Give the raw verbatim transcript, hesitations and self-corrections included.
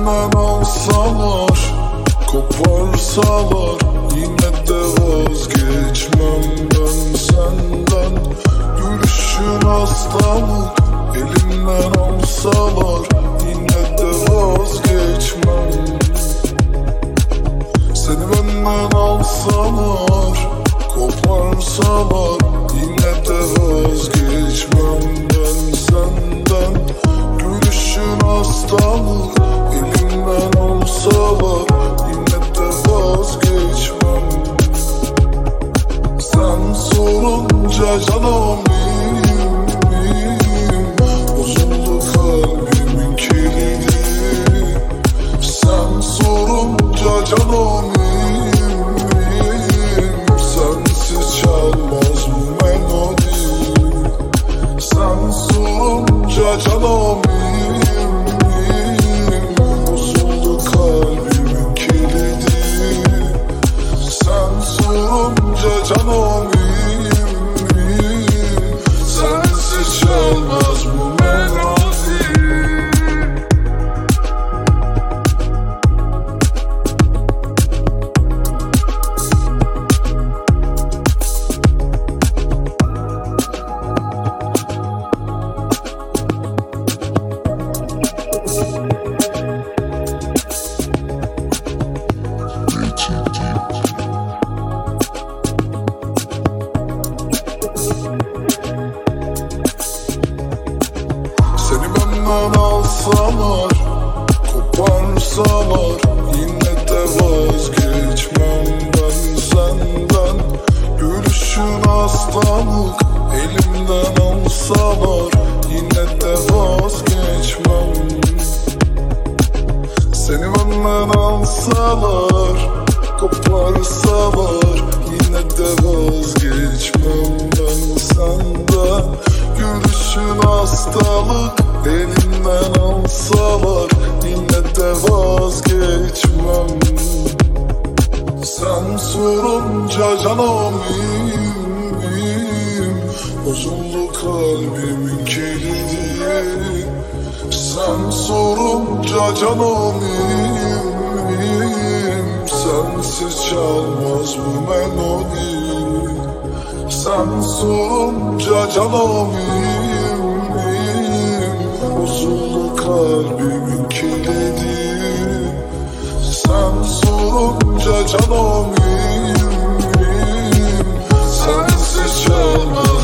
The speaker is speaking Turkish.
benden alsalar, koparsalar, yine de vazgeçmem ben senden. Gülüşün hastalık, elimden alsalar, yine de vazgeçmem. Seni benden alsalar, koparsalar, yine de vazgeçmem ben senden. Gülüşün hastalık, elimden alsalar, yine de vazgeçmem. Sen sorunca canım benim, bozuldu kalbimin kilidi. Sen sorunca canım benim, sensiz çalmaz bu melodi. Sen sorunca canım benim, bozuldu kalbimin kilidi. Sen sorunca canım benim, sensiz çalmaz bu melodi. Seni benden alsalar, koparsalar, yine de vazgeçmem ben senden. Gülüşün hastalık, elimden alsalar, yine de vazgeçmem. Seni benden alsalar, koparsalar, yine de vazgeçmem ben senden. Gülüşün hastalık, elimden alsalar, yine de vazgeçmem. Sen sorunca canım benim, bozuldu kalbimin kilidi. Sen sorunca canım benim, sensiz çalmaz bu melodi. Sen sorunca canım benim, bozuldu kalbimin kilidi. Sen sorunca canım benim, sensiz çalmaz